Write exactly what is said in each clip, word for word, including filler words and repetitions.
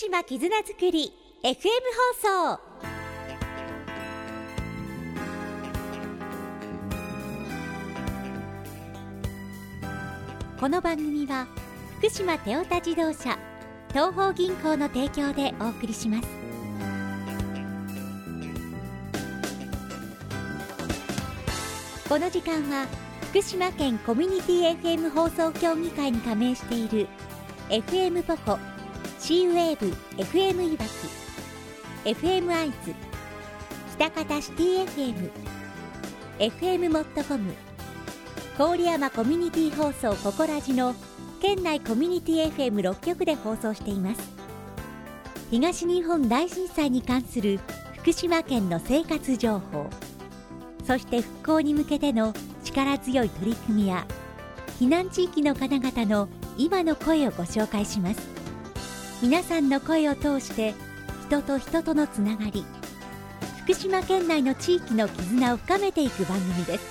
島絆づくり エフエム 放送。この番組は福島テオタ自動車東邦銀行の提供でお送りします。この時間は福島県コミュニティ エフエム 放送協議会に加盟している エフエム ポコ、シーウェーブ エフエム いわき、エフエム 会津、喜多方シティ エフエム、エフエム モットコム、郡山コミュニティ放送ココラジの県内コミュニティ エフエムろっ 局で放送しています。東日本大震災に関する福島県の生活情報、そして復興に向けての力強い取り組みや避難地域の方々の今の声をご紹介します。皆さんの声を通して人と人とのつながり、福島県内の地域の絆を深めていく番組です。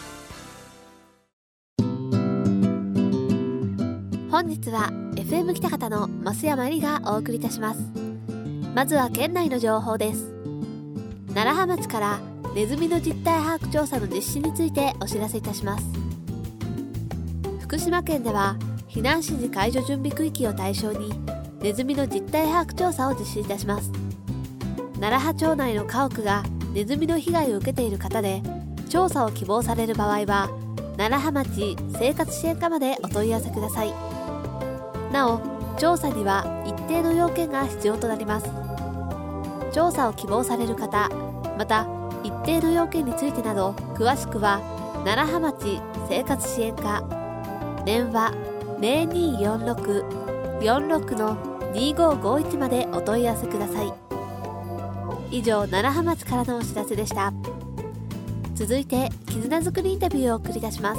本日は エフエム 喜多方の増山絵里がお送りいたします。まずは県内の情報です。楢葉町からネズミの実態把握調査の実施についてお知らせいたします。福島県では避難指示解除準備区域を対象にネズミの実態把握調査を実施いたします。楢葉町内の家屋がネズミの被害を受けている方で調査を希望される場合は楢葉町生活支援課までお問い合わせください。なお、調査には一定の要件が必要となります。調査を希望される方、また一定の要件についてなど詳しくは楢葉町生活支援課電話 ゼロにーよんろく よんろく にーごーごーいち までお問い合わせください。以上、楢葉町からのお知らせでした。続いて絆づくりインタビューをお送りいたします。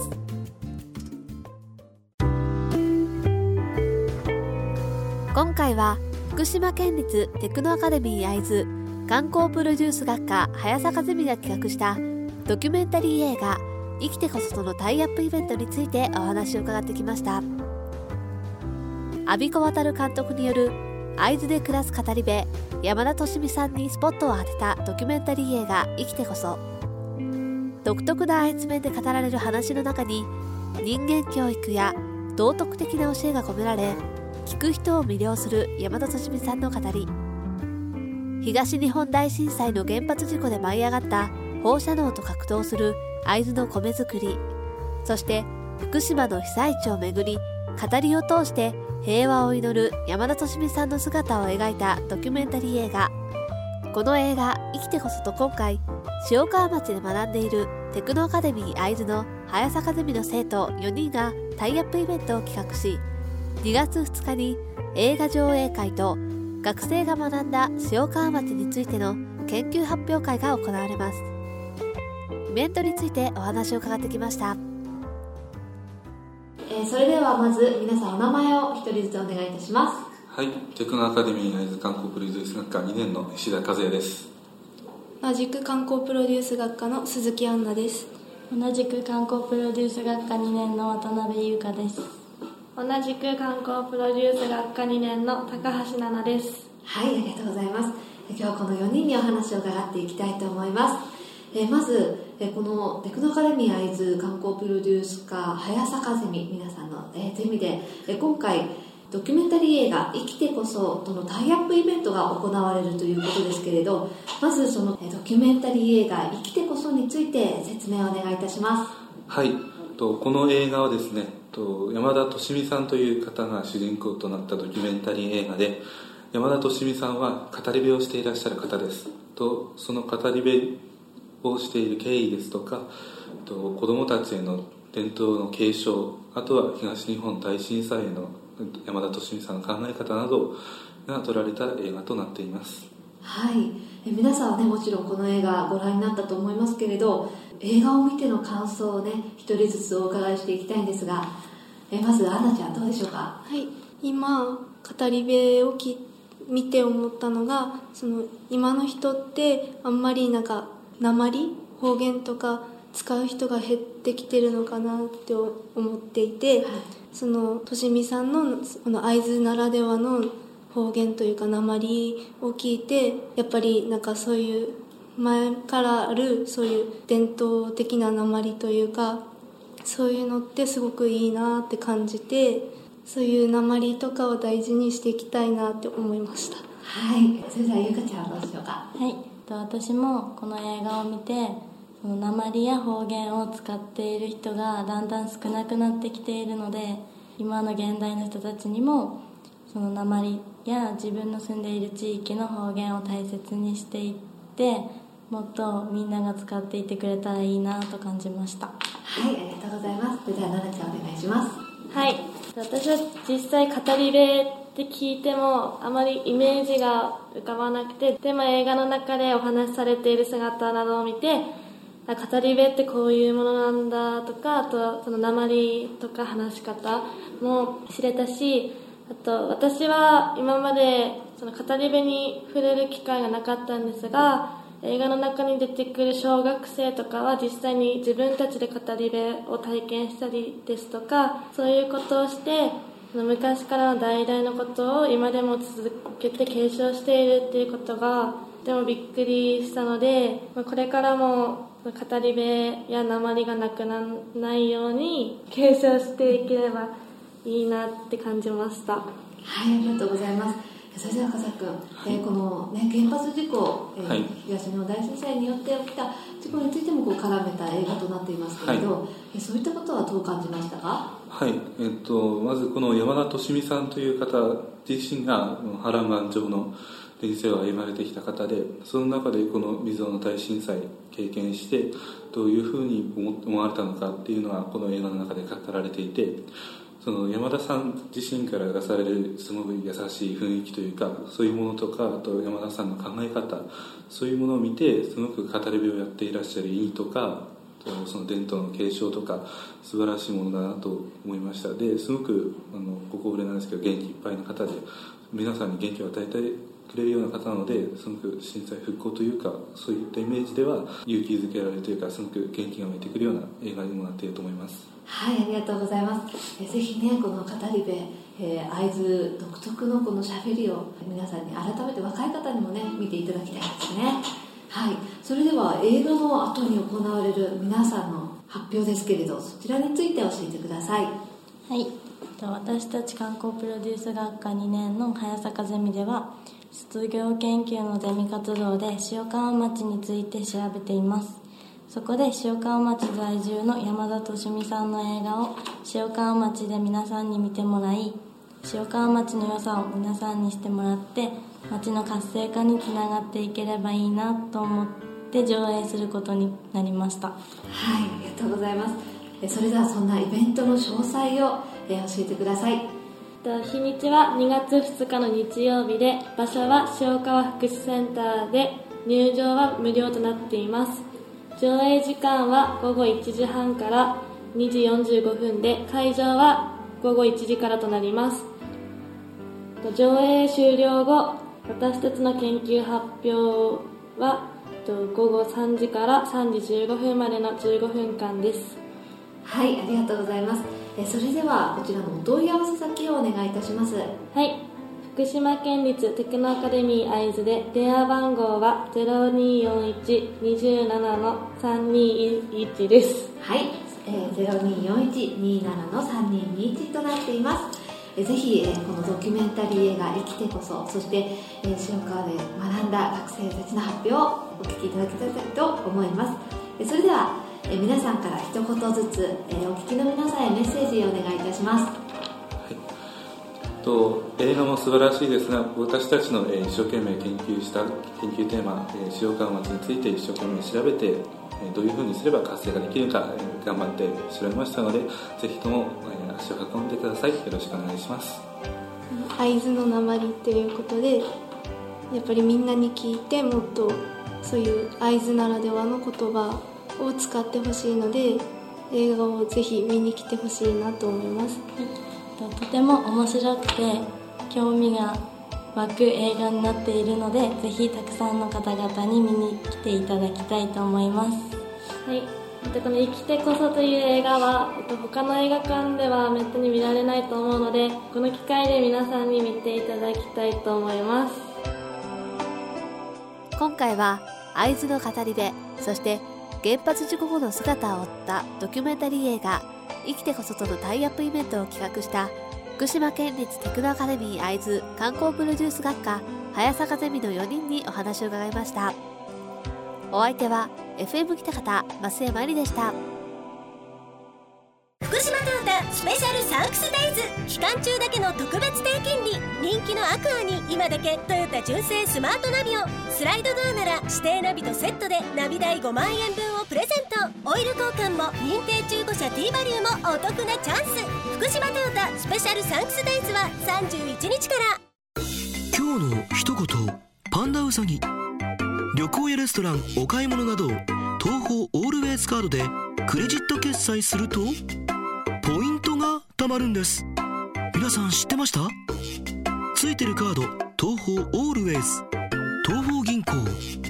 今回は福島県立テクノアカデミー会津観光プロデュース学科早坂ゼミが企画したドキュメンタリー映画生きてこそとのタイアップイベントについてお話を伺ってきました。安孫子航監督による会津で暮らす語り部山田俊美さんにスポットを当てたドキュメンタリー映画生きてこそ。独特な愛知弁で語られる話の中に人間教育や道徳的な教えが込められ、聞く人を魅了する山田俊美さんの語り、東日本大震災の原発事故で舞い上がった放射能と格闘する会津の米作り、そして福島の被災地を巡り語りを通して平和を祈る山田俊美さんの姿を描いたドキュメンタリー映画。この映画生きてこそと今回塩川町で学んでいるテクノアカデミー会津の早坂ゼミの生徒よにんがタイアップイベントを企画し、にがつふつかに映画上映会と学生が学んだ塩川町についての研究発表会が行われます。イベントについてお話を伺ってきました。 えー、それではまず皆さんお名前を一人ずつお願いいたします。 はい、テクノアカデミー会津観光プロデュース学科にねんの石田和也です。 同じく観光プロデュース学科の鈴木杏奈です。 同じく観光プロデュース学科にねんの渡辺優香です。 同じく観光プロデュース学科にねんの高橋奈々です。 はい、ありがとうございます。今日はこのよにんにお話を伺っていきたいと思います。えー、まず、えー、このテクノアカデミー会津観光プロデュース科早坂ゼミ、皆さんの、えー、ゼミで、えー、今回ドキュメンタリー映画生きてこそとのタイアップイベントが行われるということですけれど、まずその、えー、ドキュメンタリー映画生きてこそについて説明をお願いいたします。 はい、とこの映画はですね、と山田俊美さんという方が主人公となったドキュメンタリー映画で、山田俊美さんは語り部をしていらっしゃる方です。とその語り部をしている経緯ですとか、と子どもたちへの伝統の継承、あとは東日本大震災への山田俊美さんの考え方などが撮られた映画となっています。 はい、え皆さんはね、もちろんこの映画ご覧になったと思いますけれど、映画を見ての感想をね一人ずつお伺いしていきたいんですが、えまずアンナちゃんどうでしょうか。 はい、今語り部をき見て思ったのが、その今の人ってあんまりなんか訛り方言とか使う人が減ってきてるのかなって思っていて、はい、そのとしみさんのこの会津ならではの方言というか訛りを聞いて、やっぱりなんかそういう前からあるそういう伝統的な訛りというか、そういうのってすごくいいなって感じて、そういう訛りとかを大事にしていきたいなって思いました。 はい、それではゆかちゃんどうしようか。 はい、私もこの映画を見て、その訛りや方言を使っている人がだんだん少なくなってきているので、今の現代の人たちにもその訛りや自分の住んでいる地域の方言を大切にしていって、もっとみんなが使っていてくれたらいいなと感じました。 はい、ありがとうございます。それでは奈々ちゃんお願いします。 はい、私は実際語り部って聞いてもあまりイメージが浮かばなくて、でも映画の中でお話しされている姿などを見て、語り部ってこういうものなんだとか、あとその訛りとか話し方も知れたし、あと私は今までその語り部に触れる機会がなかったんですが、映画の中に出てくる小学生とかは実際に自分たちで語り部を体験したりですとか、そういうことをして昔からの代々のことを今でも続けて継承しているっていうことがとてもびっくりしたので、これからも語り部や訛りがなくならないように継承していければいいなって感じました。 はい、ありがとうございます。それでは笠君、はい、えー、この、ね、原発事故、えーはい、東日本大震災によって起きた事故についてもこう絡めた映画となっていますけれど、はい、えー、そういったことはどう感じましたか？ はい、えー、っとまずこの山田利美さんという方自身が波乱万丈の人生を歩まれてきた方で、その中でこの未曾有の大震災経験してどういうふうに思われたのかっていうのはこの映画の中で語られていて、その山田さん自身から出されるすごく優しい雰囲気というか、そういうものとか、あと山田さんの考え方、そういうものを見てすごく語り部をやっていらっしゃる意義とか、その伝統の継承とか素晴らしいものだなと思いました。ですごくあのご高齢なんですけど元気いっぱいの方で、皆さんに元気を与えてくれるような方なので、すごく震災復興というかそういったイメージでは勇気づけられるというか、すごく元気が湧いてくるような映画にもなっていると思います。 はい、ありがとうございます。えぜひね、この語り部、えー、会津独特のこの喋りを皆さんに改めて若い方にもね見ていただきたいですね。はい、それでは映画の後に行われる皆さんの発表ですけれど、そちらについて教えてください。 はい、私たち観光プロデュース学科にねんの早坂ゼミでは卒業研究のゼミ活動で塩川町について調べています。そこで塩川町在住の山田利美さんの映画を塩川町で皆さんに見てもらい、塩川町の良さを皆さんにしてもらって町の活性化につながっていければいいなと思って上映することになりました。 はい、ありがとうございます。それではそんなイベントの詳細を教えてください。 日にちはにがつふつかの日曜日で、場所は塩川福祉センターで、入場は無料となっています。上映時間はごごいちじはんからにじよんじゅうごふんで、会場はごごいちじからとなります。上映終了後、私たちの研究発表はごごさんじからさんじじゅうごふんまでのじゅうごふんかんです。 はい、ありがとうございます。それではこちらのお問い合わせ先をお願いいたします。 はい、福島県立テクノアカデミー会津で、電話番号は ゼロにーよんいち にーなな さんにーいち です。 はい、えー、ゼロにーよんいち にーなな さんにーにいちとなっています。えー、ぜひ、えー、このドキュメンタリー映画生きてこそ、そして、えー、塩川で学んだ学生たちの発表をお聞きいただきたいと思います。えー、それでは、えー、皆さんから一言ずつ、えー、お聞きの皆さんへメッセージをお願いいたします。 と映画も素晴らしいですが、私たちの、えー、一生懸命研究した研究テーマ、えー、塩川町について一生懸命調べて、えー、どういうふうにすれば活性化できるか、えー、頑張って調べましたので、ぜひとも、えー、足を運んでください。よろしくお願いします。 会津の訛りということで、やっぱりみんなに聞いて、もっとそういう会津ならではの言葉を使ってほしいので、映画をぜひ見に来てほしいなと思います。 とても面白くて興味が湧く映画になっているので、ぜひたくさんの方々に見に来ていただきたいと思います。 はい、 この生きてこそという映画は他の映画館ではめったに見られないと思うので、この機会で皆さんに見ていただきたいと思います。 今回は会津の語り部、そして原発事故後の姿を追ったドキュメンタリー映画生きてこそとのタイアップイベントを企画した福島県立テクノアカデミー会津観光プロデュース学科早坂ゼミのよにんにお話を伺いました。お相手は エフエム 北方増山里でした。 福島トヨタスペシャルサンクスデイズ、期間中だけの特別低金利、人気のアクアに今だけトヨタ純正スマートナビを、スライドドアなら指定ナビとセットでナビ代ごまんえんぶんをプレゼント。オイル交換も認定中古車 T バリューもお得なチャンス。福島トヨタスペシャルサンクスデイズはさんじゅういちにちから。 今日の一言、パンダウサギ。旅行やレストラン、お買い物など東宝オールウェイズカードでクレジット決済するとポイントが貯まるんです。皆さん知ってました？ついてるカード東宝オールウェイズ、東宝銀行。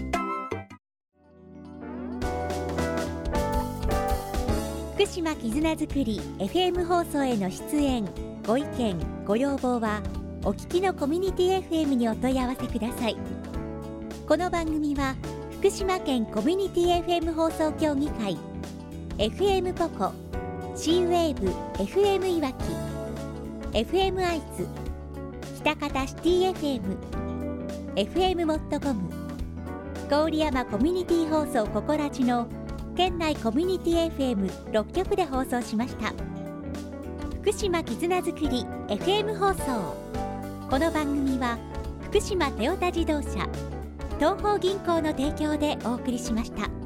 福島絆づくり エフエム 放送への出演ご意見ご要望はお聞きのコミュニティ エフエム にお問い合わせください。この番組は福島県コミュニティ エフエム 放送協議会 エフエム ポコ C ウェーブ エフエム いわき エフエム 愛知北方シティ エフエム エフエム モットコム郡山コミュニティ放送ココラジの県内コミュニティ エフエムろっきょくで放送しました。福島絆づくり エフエム 放送。この番組は福島トヨタ自動車東宝銀行の提供でお送りしました。